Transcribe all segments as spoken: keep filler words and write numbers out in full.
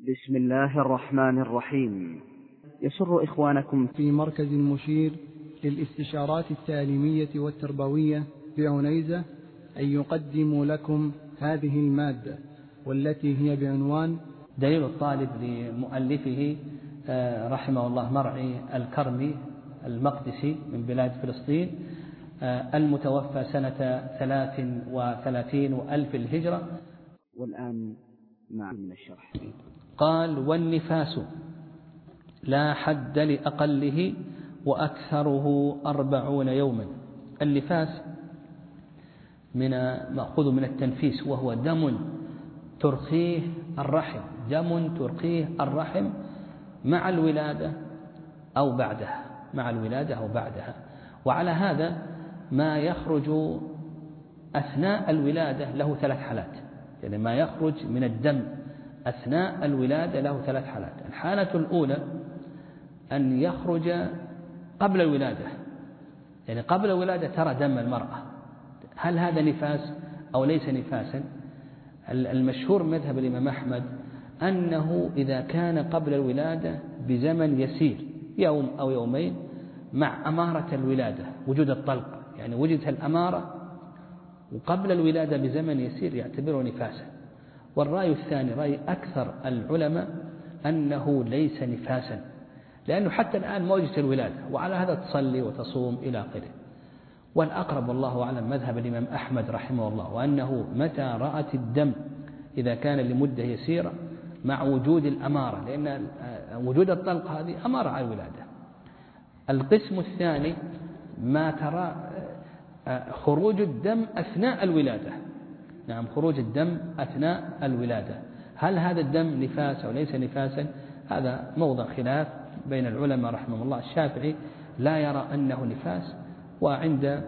بسم الله الرحمن الرحيم. يسر إخوانكم في مركز المشير للاستشارات التعليمية والتربوية بعنيزة أن يقدموا لكم هذه المادة، والتي هي بعنوان دليل الطالب لمؤلفه رحمه الله مرعي الكرمي المقدسي من بلاد فلسطين، المتوفى سنة ثلاث وثلاثين وألف الهجرة. والآن مع من الشرح. قال: والنفاس لا حد لأقله وأكثره أربعون يوما. النفاس من مأخوذ من التنفيس، وهو دم ترخيه الرحم، دم ترخيه الرحم مع الولادة أو بعدها، مع الولادة أو بعدها. وعلى هذا ما يخرج أثناء الولادة له ثلاث حالات، يعني ما يخرج من الدم أثناء الولادة له ثلاث حالات. الحالة الأولى أن يخرج قبل الولادة، يعني قبل الولادة ترى دم المرأة، هل هذا نفاس أو ليس نفاسا؟ المشهور مذهب الإمام أحمد أنه إذا كان قبل الولادة بزمن يسير، يوم أو يومين، مع أمارة الولادة، وجود الطلق، يعني وجدت الأمارة وقبل الولادة بزمن يسير، يعتبره نفاسا. والرأي الثاني رأي أكثر العلماء أنه ليس نفاسا، لأنه حتى الآن ما وجدت الولادة، وعلى هذا تصلي وتصوم إلى آخره. والأقرب والله أعلم مذهب الإمام أحمد رحمه الله، وأنه متى رأت الدم إذا كان لمدة يسيرة مع وجود الأمارة، لأن وجود الطلق هذه أمارة على الولادة. القسم الثاني ما ترى خروج الدم أثناء الولادة، نعم خروج الدم أثناء الولادة، هل هذا الدم نفاس أو ليس نفاسا؟ هذا موضع خلاف بين العلماء رحمه الله. الشافعي لا يرى أنه نفاس، وعند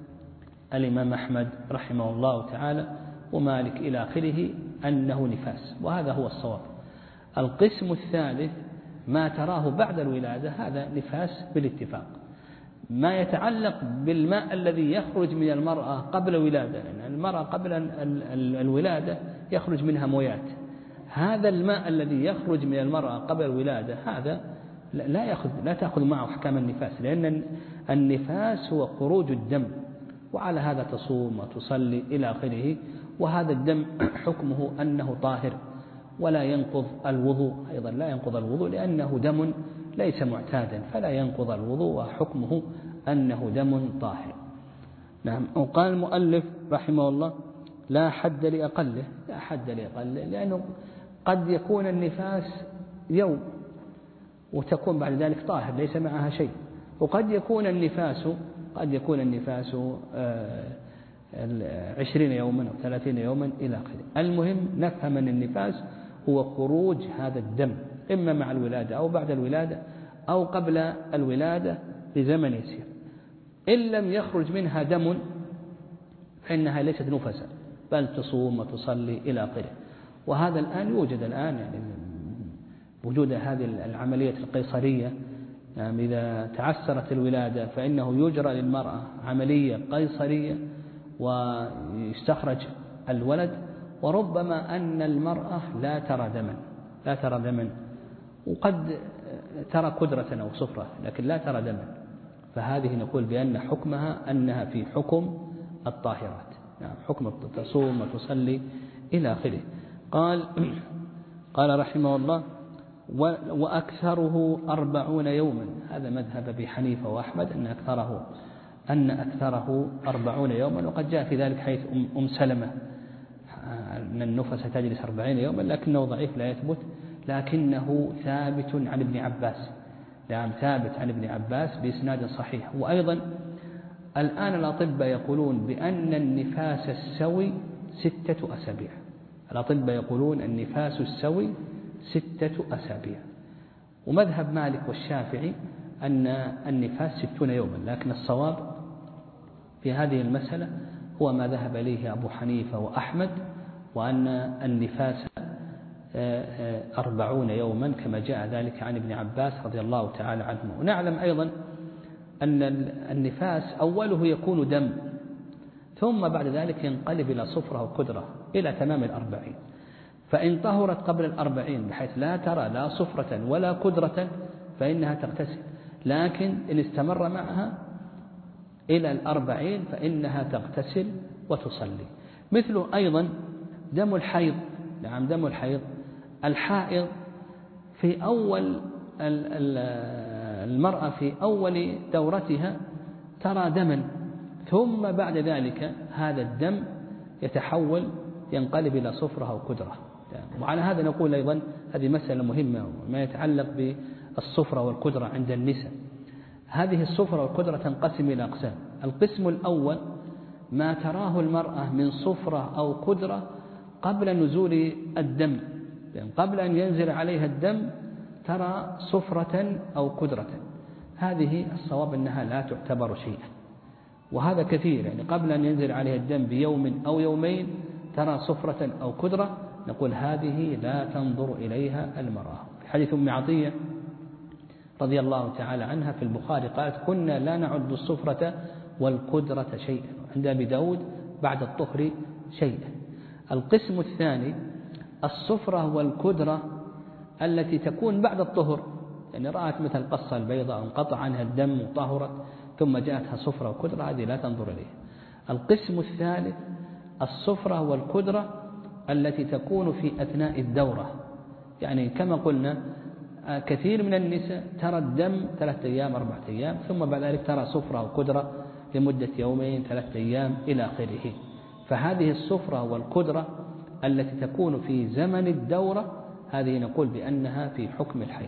الإمام أحمد رحمه الله تعالى ومالك إلى آخره أنه نفاس، وهذا هو الصواب. القسم الثالث ما تراه بعد الولادة، هذا نفاس بالاتفاق. ما يتعلق بالماء الذي يخرج من المرأة قبل الولادة، لأن المرأة قبل الولادة يخرج منها مويات، هذا الماء الذي يخرج من المرأة قبل الولادة هذا لا يأخذ لا تأخذ معه أحكام النفاس، لأن النفاس هو خروج الدم، وعلى هذا تصوم وتصلي إلى آخره. وهذا الدم حكمه أنه طاهر ولا ينقض الوضوء، أيضا لا ينقض الوضوء لأنه دم ليس معتادا، فلا ينقض الوضوء، وحكمه أنه دم طاهر. نعم. وقال المؤلف رحمه الله: لا حد لأقله، لا حد لأقله، لأنه قد يكون النفاس يوم وتكون بعد ذلك طاهر ليس معها شيء، وقد يكون النفاس قد يكون النفاس عشرين يوما أو ثلاثين يوما إلى آخره. المهم نفهم أن النفاس هو خروج هذا الدم إما مع الولادة أو بعد الولادة أو قبل الولادة بزمن يسير. إن لم يخرج منها دم فإنها ليست نفسا، بل تصوم وتصلي إلى آخره. وهذا الآن يوجد الآن، يعني وجود هذه العملية القيصرية، يعني إذا تعسرت الولادة فإنه يجرى للمرأة عملية قيصرية ويستخرج الولد، وربما أن المرأة لا ترى دما لا ترى دما وقد ترى قدرة أو صفرة لكن لا ترى دما، فهذه نقول بأن حكمها أنها في حكم الطاهرات، يعني حكم تصوم وتصلي إلى آخره. قال قال رحمه الله: وأكثره أربعون يوما. هذا مذهب أبي حنيفة وأحمد أن أكثره أن أكثره أربعون يوما، وقد جاء في ذلك حيث أم سلمة أن النفس تجلس أربعين يوما، لكنه ضعيف لا يثبت، لكنه ثابت عن ابن عباس، نعم ثابت عن ابن عباس بإسناد صحيح. وأيضا الآن الأطباء يقولون بأن النفاس السوي ستة أسابيع، الأطباء يقولون النفاس السوي ستة أسابيع. ومذهب مالك والشافعي أن النفاس ستون يوما، لكن الصواب في هذه المسألة هو ما ذهب إليه أبو حنيفة وأحمد، وأن النفاس أربعون يوما كما جاء ذلك عن ابن عباس رضي الله تعالى عنه. ونعلم أيضا أن النفاس أوله يكون دم، ثم بعد ذلك ينقلب إلى صفرة وقدرة إلى تمام الأربعين. فإن طهرت قبل الأربعين بحيث لا ترى لا صفرة ولا كدرة فإنها تغتسل، لكن إن استمر معها إلى الأربعين فإنها تغتسل وتصلي. مثل أيضا دم الحيض. نعم دم الحيض، الحائض في أول المرأة في أول دورتها ترى دما، ثم بعد ذلك هذا الدم يتحول ينقلب إلى صفرة أو كدرة. وعلى هذا نقول أيضا هذه مسألة مهمة ما يتعلق بالصفرة والكدرة عند النساء. هذه الصفرة والكدرة تنقسم إلى أقسام. القسم الأول ما تراه المرأة من صفرة أو كدرة قبل نزول الدم، يعني قبل أن ينزل عليها الدم ترى صفرة أو كدرة، هذه الصواب أنها لا تعتبر شيئا، وهذا كثير، يعني قبل أن ينزل عليها الدم بيوم أو يومين ترى صفرة أو كدرة، نقول هذه لا تنظر إليها المرأة. في حديث أم عطية رضي الله تعالى عنها في البخاري قالت: كنا لا نعد الصفرة والكدرة شيئا، عند أبي داود بعد الطهر شيئا. القسم الثاني الصفرة والكدرة التي تكون بعد الطهر، يعني رأت مثل قصة البيضاء انقطع عنها الدم وطهرت ثم جاءتها صفرة وكدرة، هذه لا تنظر إليها. القسم الثالث الصفرة والكدرة التي تكون في أثناء الدورة، يعني كما قلنا كثير من النساء ترى الدم ثلاثة أيام أربعة أيام ثم بعد ذلك ترى صفرة وكدرة لمدة يومين ثلاثة أيام إلى آخره، فهذه الصفرة والكدرة التي تكون في زمن الدورة هذه نقول بأنها في حكم الحيض.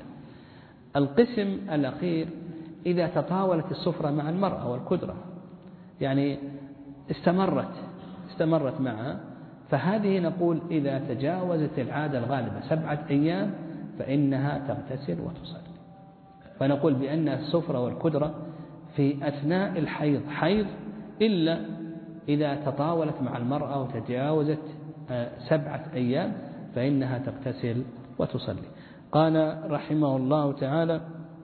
القسم الأخير إذا تطاولت الصفرة مع المرأة والكدرة، يعني استمرت استمرت معها، فهذه نقول إذا تجاوزت العادة الغالبة سبعة أيام فإنها تغتسل وتصلي. فنقول بأن الصفرة والكدرة في أثناء الحيض حيض إلا إذا تطاولت مع المرأة وتجاوزت سبعة أيام فإنها تغتسل وتصلي. قال رحمه الله تعالى: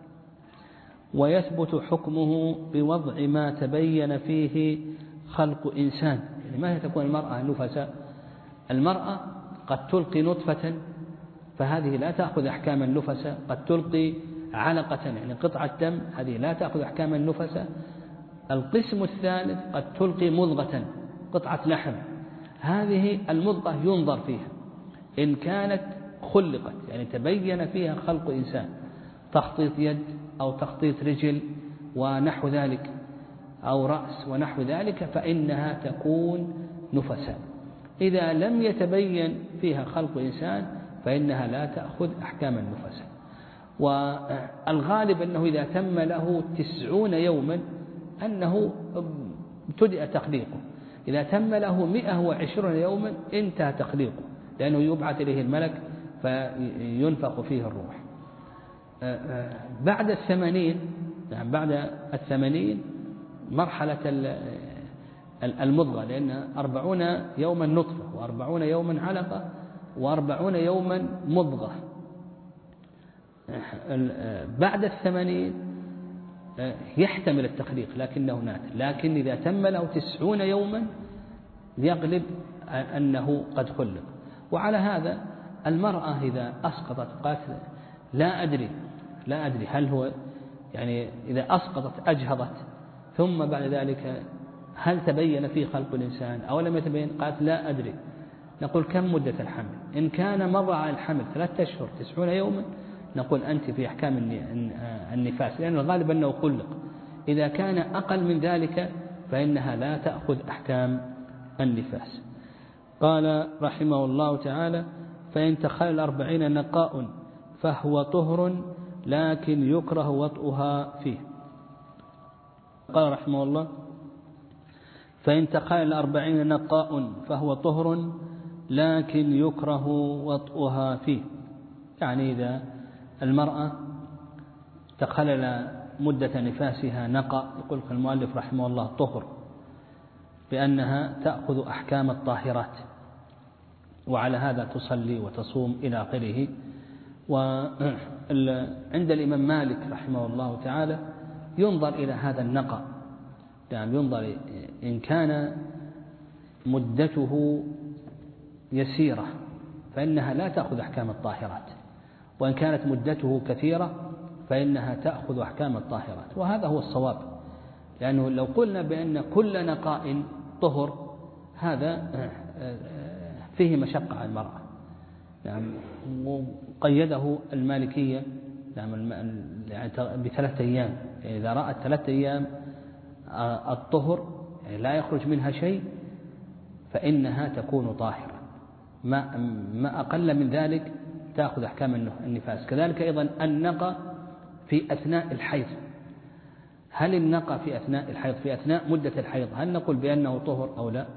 ويثبت حكمه بوضع ما تبين فيه خلق إنسان. يعني ما هي تكون المرأة نفساء؟ المرأة قد تلقي نطفة فهذه لا تأخذ أحكام النفساء، قد تلقي علقة يعني قطعة دم، هذه لا تأخذ أحكام النفساء. القسم الثالث قد تلقي مضغة قطعة لحم، هذه المضغة ينظر فيها إن كانت خلقت يعني تبين فيها خلق إنسان، تخطيط يد أو تخطيط رجل ونحو ذلك أو رأس ونحو ذلك فإنها تكون نفساء. إذا لم يتبين فيها خلق إنسان فإنها لا تأخذ أحكام النفساء. والغالب أنه إذا تم له تسعون يوما أنه ابتدأ تخليقه، إذا تم له مئة وعشرون يوما انتهى تخليقه، لأنه يبعث إليه الملك فينفخ فيه الروح. بعد الثمانين يعني بعد الثمانين مرحلة المضغة، لأن أربعون يوما نطفة وأربعون يوما علقة وأربعون يوما مضغة. بعد الثمانين يحتمل التخليق لكنه نادر، لكن إذا تم له تسعون يوما يغلب أنه قد خلق. وعلى هذا المرأة إذا أسقطت قالت لا أدري لا أدري هل هو يعني إذا أسقطت أجهضت ثم بعد ذلك هل تبين فيه خلق الإنسان أو لم يتبين، قالت لا أدري، نقول كم مدة الحمل؟ إن كان مضى الحمل ثلاثة أشهر تسعون يوما نقول أنت في أحكام النفاس، لأن الغالب أنه خلق. إذا كان أقل من ذلك فإنها لا تأخذ أحكام النفاس. قال رحمه الله تعالى: فإن تخلل الأربعين نقاء فهو طهر لكن يكره وطئها فيه. قال رحمه الله: فإن تخلل الأربعين نقاء فهو طهر لكن يكره وطئها فيه، يعني إذا المرأة تخلل مدة نفاسها نقاء، يقول المؤلف رحمه الله طهر، بأنها تأخذ أحكام الطاهرات، وعلى هذا تصلي وتصوم إلى آخره. وعند الإمام مالك رحمه الله تعالى ينظر إلى هذا النقاء، يعني ينظر إن كان مدته يسيرة فإنها لا تأخذ أحكام الطاهرات، وإن كانت مدته كثيرة فإنها تأخذ أحكام الطاهرات. وهذا هو الصواب، لأنه لو قلنا بأن كل نقاء طهر هذا فيه مشقة على المرأة. يعني وقيده المالكية بثلاثة أيام، يعني إذا رأت ثلاثة أيام الطهر يعني لا يخرج منها شيء فإنها تكون طاهرة، ما ما أقل من ذلك تأخذ أحكام النفاس. كذلك أيضا النقى في أثناء الحيض، هل النقى في أثناء الحيض في أثناء مدة الحيض هل نقول بأنه طهر أو لا؟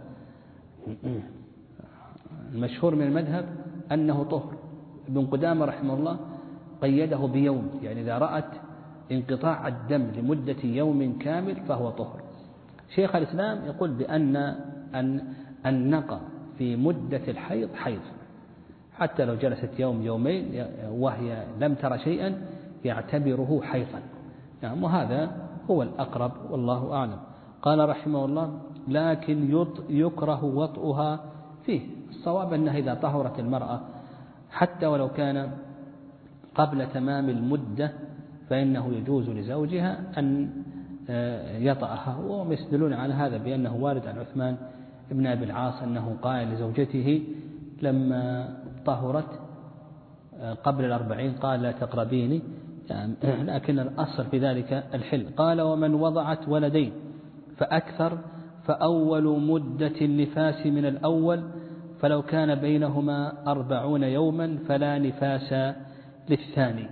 المشهور من المذهب أنه طهر. ابن قدامة رحمه الله قيده بيوم، يعني إذا رأت انقطاع الدم لمدة يوم كامل فهو طهر. شيخ الإسلام يقول بأن أن النقى في مدة الحيض حيض، حتى لو جلست يوم يومين وهي لم ترى شيئا يعتبره حيضا. نعم، وهذا هو الأقرب والله أعلم. قال رحمه الله: لكن يكره وطئها فيه. الصواب أنها إذا طهرت المرأة حتى ولو كان قبل تمام المدة فإنه يجوز لزوجها أن يطأها. وهم يستدلون على هذا بأنه وارد عن عثمان ابن أبي العاص أنه قال لزوجته لما طهرت قبل الأربعين قال: لا تقربيني، يعني لكن الأصل في ذلك الحل. قال: ومن وضعت ولدين فأكثر فأول مدة النفاس من الأول، فلو كان بينهما أربعون يوما فلا نفاس للثاني.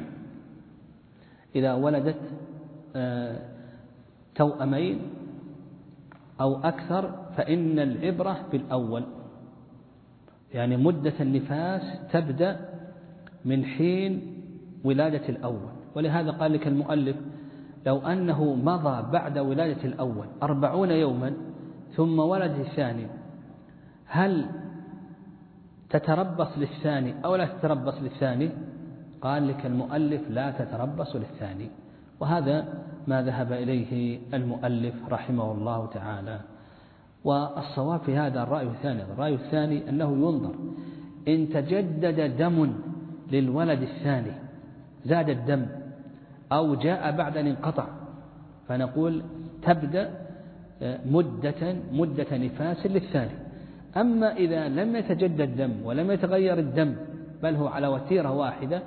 إذا ولدت توأمين أو أكثر فإن العبرة بالأول، يعني مدة النفاس تبدأ من حين ولادة الأول. ولهذا قال لك المؤلف: لو أنه مضى بعد ولادة الأول أربعون يوما ثم ولد الثاني، هل تتربص للثاني أو لا تتربص للثاني؟ قال لك المؤلف: لا تتربص للثاني. وهذا ما ذهب إليه المؤلف رحمه الله تعالى. والصواب في هذا الرأي الثاني، الرأي الثاني أنه ينظر إن تجدد دم للولد الثاني، زاد الدم أو جاء بعد أن انقطع، فنقول تبدأ مدة مدة نفاس للثاني. أما إذا لم يتجدد دم ولم يتغير الدم بل هو على وتيرة واحدة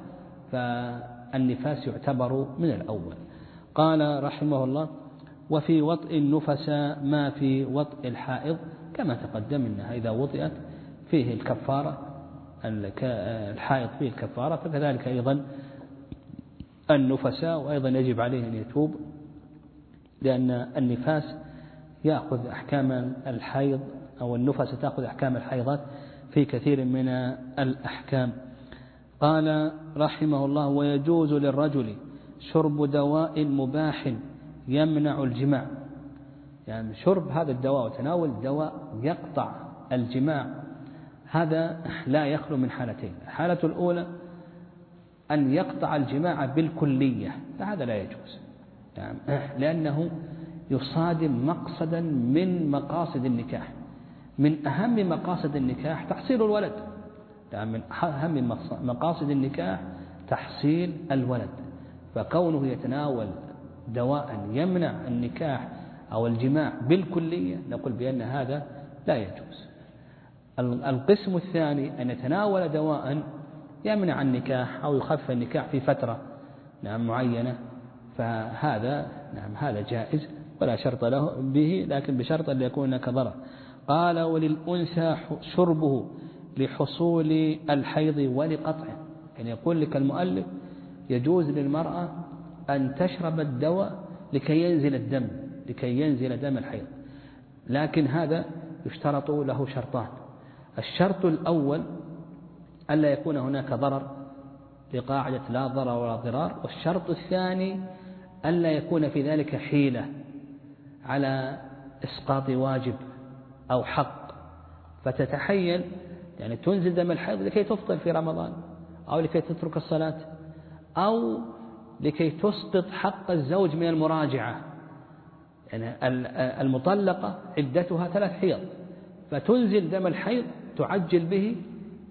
فالنفاس يعتبر من الأول. قال رحمه الله: وفي وطئ النفساء ما في وطئ الحائض كما تقدم أنها إذا وطئت فيه الكفارة، الحائض فيه الكفارة، فكذلك أيضا النفساء، وأيضا يجب عليه أن يتوب لأن النفاس يأخذ أحكام الحيض أو النفس تأخذ أحكام الحيضات في كثير من الأحكام. قال رحمه الله: ويجوز للرجل شرب دواء مباح يمنع الجماع، يعني شرب هذا الدواء وتناول الدواء يقطع الجماع، هذا لا يخلو من حالتين. الحالة الأولى أن يقطع الجماع بالكلية، فهذا لا يجوز، يعني لأنه يصادم مقصدا من مقاصد النكاح، من أهم مقاصد النكاح تحصيل الولد، يعني من أهم مقاصد النكاح تحصيل الولد، فكونه يتناول دواء يمنع النكاح أو الجماع بالكلية نقول بأن هذا لا يجوز. القسم الثاني أن يتناول دواء يمنع النكاح أو يخفف النكاح في فترة نعم معينة، فهذا نعم هذا جائز ولا شرط له به، لكن بشرط أن يكون كضرر. قال: وللأنثى شربه لحصول الحيض ولقطعه، يعني يقول لك المؤلف يجوز للمرأة أن تشرب الدواء لكي ينزل الدم لكي ينزل دم الحيض، لكن هذا يشترط له شرطان. الشرط الأول ألا يكون هناك ضرر لقاعدة لا ضرر ولا ضرار، والشرط الثاني ألا يكون في ذلك حيلة على إسقاط واجب أو حق، فتتحيل يعني تنزل دم الحيض لكي تفطر في رمضان أو لكي تترك الصلاة أو لكي تسقط حق الزوج من المراجعة. يعني المطلقة عدتها ثلاث حيض، فتنزل دم الحيض تعجل به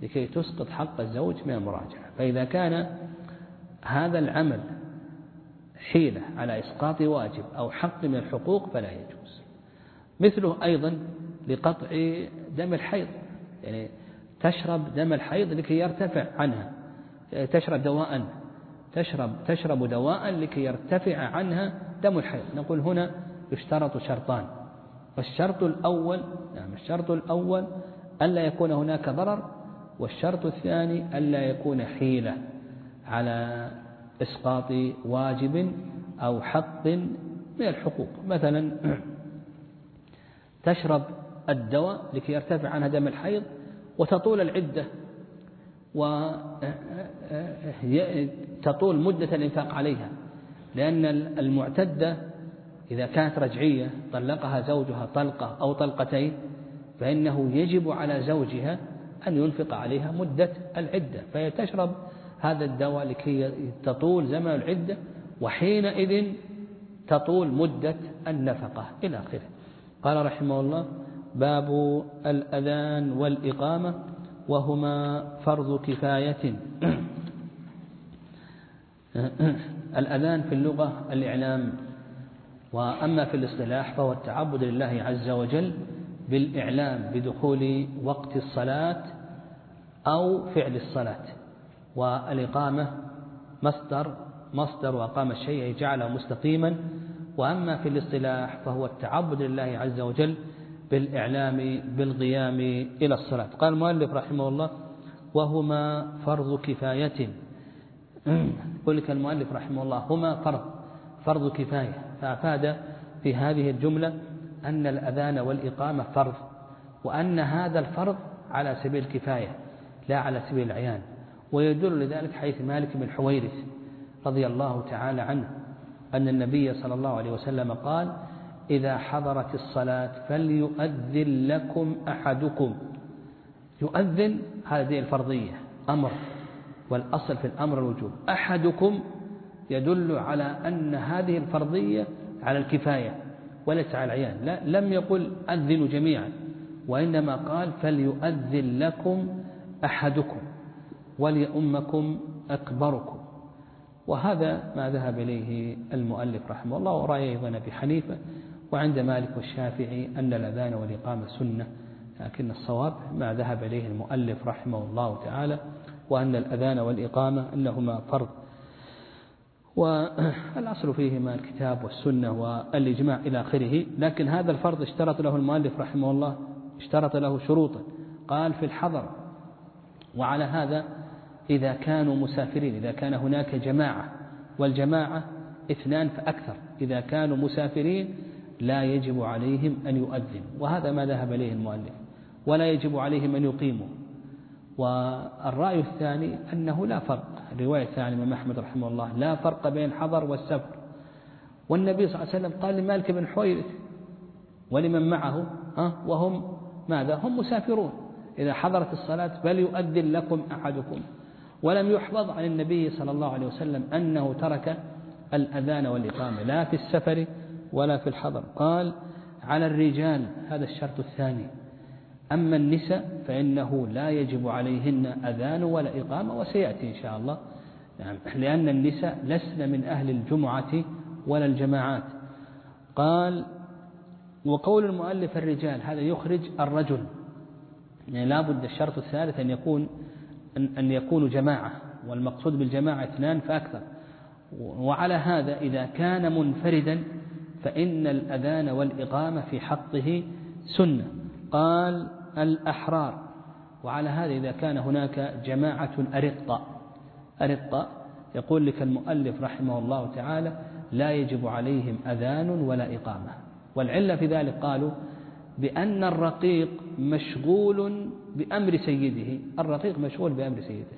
لكي تسقط حق الزوج من المراجعة. فإذا كان هذا العمل حيلة على إسقاط واجب أو حق من الحقوق فلا يجوز. مثله أيضا لقطع دم الحيض، يعني تشرب دم الحيض لكي يرتفع عنها، تشرب دواء تشرب تشرب دواء لكي يرتفع عنها دم الحيض. نقول هنا يشترط شرطان، والشرط الأول نعم الشرط الأول ألا يكون هناك ضرر، والشرط الثاني ألا يكون حيلة على إسقاط واجب أو حق من الحقوق. مثلا تشرب الدواء لكي يرتفع عنها دم الحيض وتطول العدة وتطول مدة الإنفاق عليها، لأن المعتدة إذا كانت رجعية طلقها زوجها طلقة أو طلقتين فإنه يجب على زوجها أن ينفق عليها مدة العدة، فهي تشرب هذا الدواء لكي تطول زمن العدة، وحينئذ تطول مدة النفقة إلى آخره. قال رحمه الله: باب الأذان والإقامة وهما فرض كفاية. الأذان في اللغة الإعلام، وأما في الاصطلاح فهو التعبد لله عز وجل بالإعلام بدخول وقت الصلاة أو فعل الصلاة. والإقامة مصدر مصدر وأقام الشيء جعله مستقيما. وأما في الاصطلاح فهو التعبد لله عز وجل بالإعلام بالقيام إلى الصلاة. قال المؤلف رحمه الله: وهما فرض كفاية. يقول لك المؤلف رحمه الله هما فرض فرض كفاية، فأفاد في هذه الجملة أن الأذان والإقامة فرض، وأن هذا الفرض على سبيل الكفاية لا على سبيل العيان. ويدل لذلك حيث مالك بن حويرث رضي الله تعالى عنه أن النبي صلى الله عليه وسلم قال: إذا حضرت الصلاة فليؤذن لكم أحدكم. يؤذن هذه الفرضية أمر، والأصل في الأمر الوجوب. أحدكم يدل على أن هذه الفرضية على الكفاية وليس على العيان. لا، لم يقل أذنوا جميعا، وإنما قال فليؤذن لكم أحدكم وليؤمكم أكبركم. وهذا ما ذهب إليه المؤلف رحمه الله، ورأي أيضا أبي حنيفة وعند مالك والشافعي أن الأذان والإقامة سنة، لكن الصواب ما ذهب إليه المؤلف رحمه الله تعالى، وأن الأذان والإقامة أنهما فرض، والأصل فيهما الكتاب والسنة والإجماع إلى آخره. لكن هذا الفرض اشترط له المؤلف رحمه الله اشترط له شروطا، قال في الحضر، وعلى هذا إذا كانوا مسافرين، إذا كان هناك جماعة، والجماعة اثنان فأكثر، إذا كانوا مسافرين لا يجب عليهم أن يؤذن، وهذا ما ذهب إليه المؤلف، ولا يجب عليهم أن يقيموا. والرأي الثاني أنه لا فرق، الرواية الثانية من أحمد رحمه الله: لا فرق بين الحضر والسفر. والنبي صلى الله عليه وسلم قال لمالك بن حويرث ولمن معه وهم ماذا؟ هم مسافرون: إذا حضرت الصلاة فليؤذن لكم أحدكم. ولم يحفظ عن النبي صلى الله عليه وسلم أنه ترك الأذان والإقامة لا في السفر ولا في الحضر. قال: على الرجال، هذا الشرط الثاني. أما النساء فإنه لا يجب عليهن أذان ولا إقامة، وسيأتي إن شاء الله، يعني لأن النساء لسن من أهل الجمعة ولا الجماعات. قال: وقول المؤلف الرجال هذا يخرج الرجل، يعني لا بد الشرط الثالث أن يكون أن يكونوا جماعة، والمقصود بالجماعة اثنان فأكثر. وعلى هذا إذا كان منفردا فإن الأذان والإقامة في حقه سنة. قال: الأحرار، وعلى هذا إذا كان هناك جماعة أرقة أرقة يقول لك المؤلف رحمه الله تعالى لا يجب عليهم أذان ولا إقامة. والعلة في ذلك قالوا بأن الرقيق مشغول بأمر سيده، الرقيق مشغول بأمر سيده.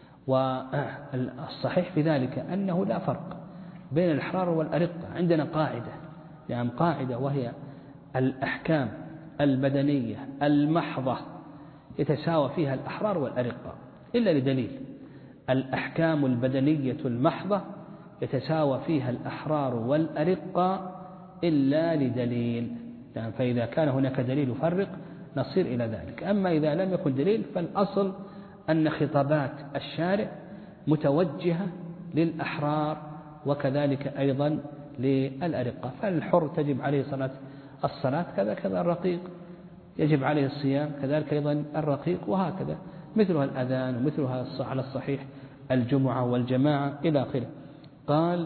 والصحيح في ذلك أنه لا فرق بين الأحرار والأرقة. عندنا قاعدة، يعني قاعدة وهي الأحكام البدنية المحضة يتساوى فيها الأحرار والأرقة إلا لدليل. الأحكام البدنية المحضة يتساوى فيها الأحرار والأرقة إلا لدليل، يعني فإذا كان هناك دليل يفرق نصير إلى ذلك. أما إذا لم يكن دليل فالأصل أن خطابات الشارع متوجهة للأحرار وكذلك أيضا للأرقة، فالحر تجب عليه صلاة الصلاة كذا كذا الرقيق يجب عليه الصيام كذلك أيضا الرقيق، وهكذا مثلها الأذان ومثلها على الصحيح الجمعة والجماعة إلى آخره. قال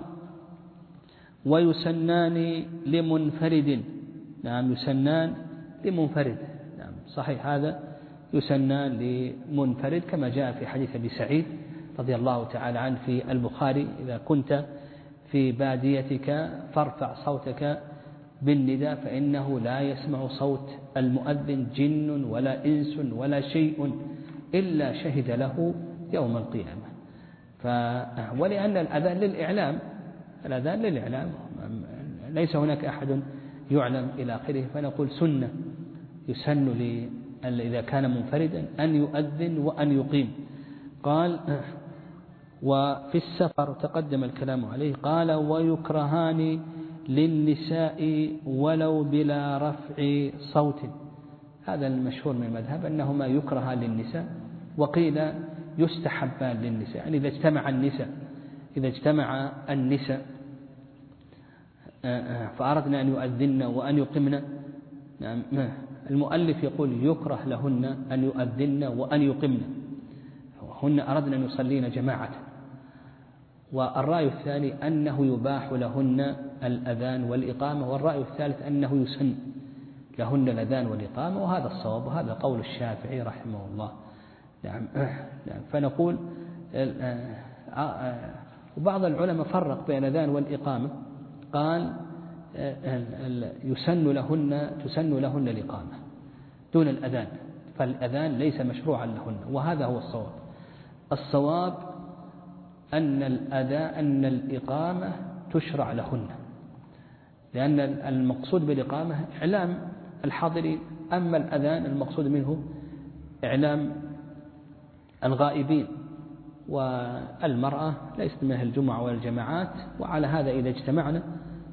ويسنان لمنفرد، نعم يسنان لمنفرد، نعم صحيح هذا يسنان لمنفرد كما جاء في حديث أبي سعيد رضي الله تعالى عنه في البخاري: إذا كنت في باديتك فارفع صوتك بالنداء فإنه لا يسمع صوت المؤذن جن ولا إنس ولا شيء إلا شهد له يوم القيامة. ف... ولأن الأذان للإعلام، الأذان للإعلام ليس هناك أحد يعلم إلى آخره، فنقول سنة يسن لي إذا كان منفردا أن يؤذن وأن يقيم. قال وفي السفر تقدم الكلام عليه. قال ويكرهان للنساء ولو بلا رفع صوت، هذا المشهور من المذهب أنهما يكرهان للنساء، وقيل يستحبان للنساء، يعني إذا اجتمع النساء إذا اجتمع النساء فأردنا أن يؤذن وأن يقمن، المؤلف يقول يكره لهن أن يؤذن وأن يقمن، هن أردنا أن يصلين جماعة. والرأي الثاني أنه يباح لهن الأذان والإقامة، والرأي الثالث أنه يسن لهن الأذان والإقامة، وهذا الصواب وهذا قول الشافعي رحمه الله. نعم. فنقول وبعض العلماء فرق بين الأذان والإقامة، قال يسن لهن تسن لهن الإقامة دون الأذان، فالأذان ليس مشروعا لهن، وهذا هو الصواب. الصواب أن الأذان أن الإقامة تشرع لهن، لأن المقصود بالإقامة إعلام الحاضرين، أما الأذان المقصود منه إعلام الغائبين، والمرأة ليست منها الجمعة والجماعات، وعلى هذا إذا اجتمعنا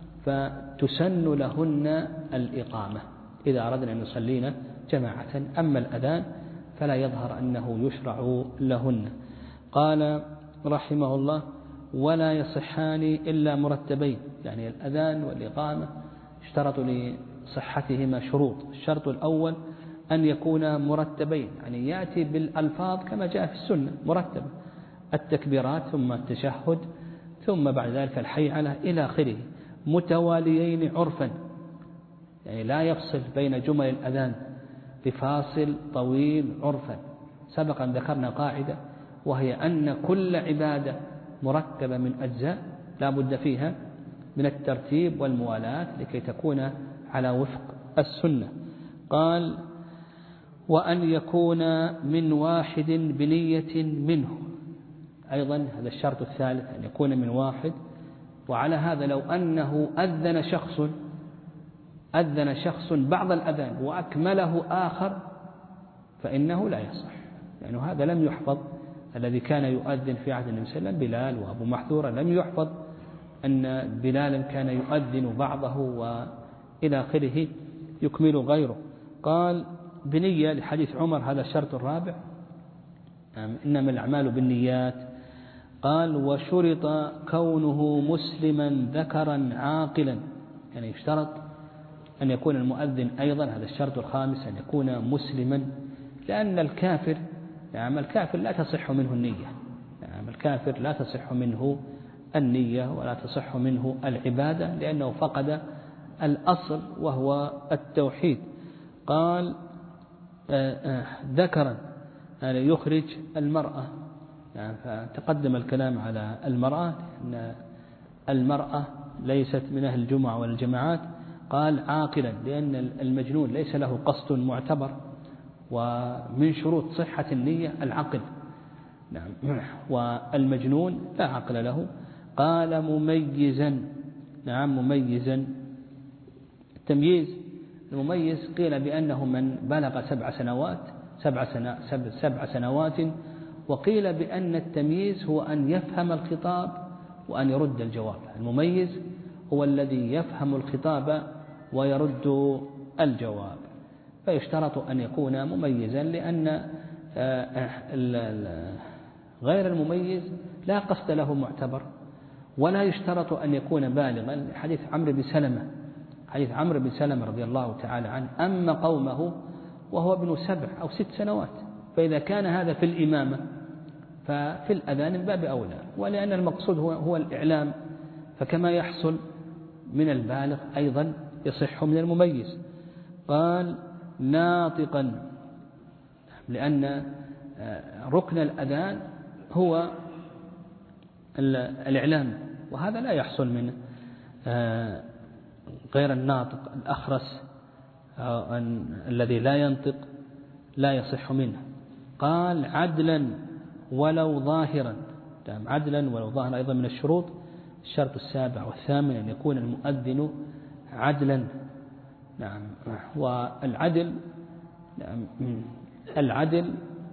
فتسن لهن الإقامة إذا أردنا أن نصلينا جماعة، أما الأذان فلا يظهر أنه يشرع لهن. قال رحمه الله ولا يصحان إلا مرتبين، يعني الأذان والإقامة اشترط لصحتهما شروط. الشرط الأول أن يكونا مرتبين، يعني يأتي بالألفاظ كما جاء في السنة مرتبة، التكبيرات ثم التشهد ثم بعد ذلك الحيعلة إلى آخره، متواليين عرفا، يعني لا يفصل بين جمل الأذان بفاصل طويل عرفا. سبقا ذكرنا قاعدة وهي أن كل عبادة مرتبة من أجزاء لا بد فيها من الترتيب والموالاة لكي تكون على وفق السنة. قال وأن يكون من واحد بنية منه، أيضا هذا الشرط الثالث أن يكون من واحد. وعلى هذا لو أنه أذن شخص أذن شخص بعض الأذان وأكمله آخر فإنه لا يصح، لأنه يعني هذا لم يحفظ. الذي كان يؤذن في عهد النبي صلى الله عليه وسلم بلال وأبو محذورة، لم يحفظ أن بلالا كان يؤذن بعضه وإلى آخره يكمل غيره. قال بنية لحديث عمر، هذا الشرط الرابع، إنما الأعمال بالنيات. قال وشرط كونه مسلما ذكرا عاقلا، يعني يشترط أن يكون المؤذن أيضا، هذا الشرط الخامس، أن يكون مسلما، لأن الكافر يعني الكافر لا تصح منه النية، يعني الكافر لا تصح منه النية ولا تصح منه العبادة، لأنه فقد الأصل وهو التوحيد. قال ذكرا يعني يخرج المرأة، يعني فتقدم الكلام على المرأة أن المرأة ليست من أهل الجمعة والجماعات. قال عاقلا، لأن المجنون ليس له قصد معتبر، ومن شروط صحة النية العقل، نعم، والمجنون لا عقل له. قال مميزا، نعم مميزا. التمييز المميز قيل بأنه من بلغ سبع سنوات سبع, سنة سبع سنوات وقيل بأن التمييز هو أن يفهم الخطاب وأن يرد الجواب. المميز هو الذي يفهم الخطاب ويرد الجواب، فيشترط أن يكون مميزا، لأن غير المميز لا قصد له معتبر، ولا يشترط أن يكون بالغا. حديث عمرو بن سلمة حديث عمرو بن سلمة رضي الله تعالى عنه أما قومه وهو ابن سبع أو ست سنوات، فإذا كان هذا في الإمامة ففي الأذان من باب أولى، ولأن المقصود هو, هو الإعلام، فكما يحصل من البالغ أيضا يصح من المميز. قال ناطقا، لأن ركن الأذان هو الإعلام، وهذا لا يحصل من غير الناطق. الأخرس الذي لا ينطق لا يصح منه. قال عدلا ولو ظاهرا، عدلا ولو ظاهرا أيضا من الشروط. الشرط السابع والثامن أن يكون المؤذن عدلا. نعم. والعدل نعم العدل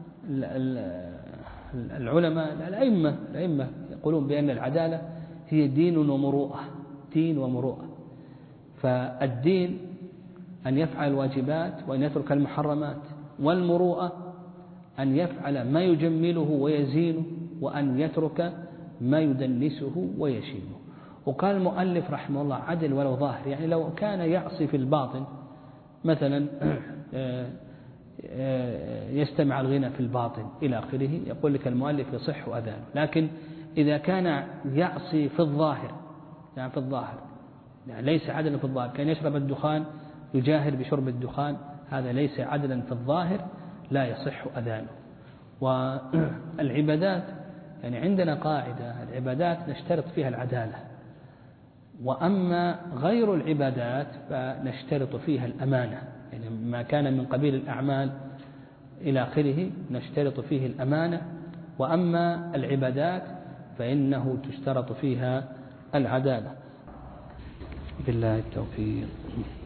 العلماء الأئمة الأئمة يقولون بأن العدالة هي دين ومروءة، دين ومروءة. فالدين أن يفعل الواجبات وأن يترك المحرمات، والمروءة أن يفعل ما يجمله ويزينه وأن يترك ما يدنسه ويشينه. وقال المؤلف رحمه الله عدل ولو ظاهر، يعني لو كان يعصي في الباطن مثلا يستمع الغنى في الباطن إلى آخره، يقول لك المؤلف يصح أذانه. لكن إذا كان يعصي في الظاهر، يعني في الظاهر يعني ليس عدلا في الظاهر، كان يشرب الدخان يجاهر بشرب الدخان، هذا ليس عدلا في الظاهر، لا يصح أذانه. والعبادات يعني عندنا قاعدة، العبادات نشترط فيها العدالة، وأما غير العبادات فنشترط فيها الأمانة، يعني ما كان من قبيل الأعمال إلى آخره نشترط فيه الأمانة، وأما العبادات فإنه تشترط فيها العدالة. بالله التوفيق.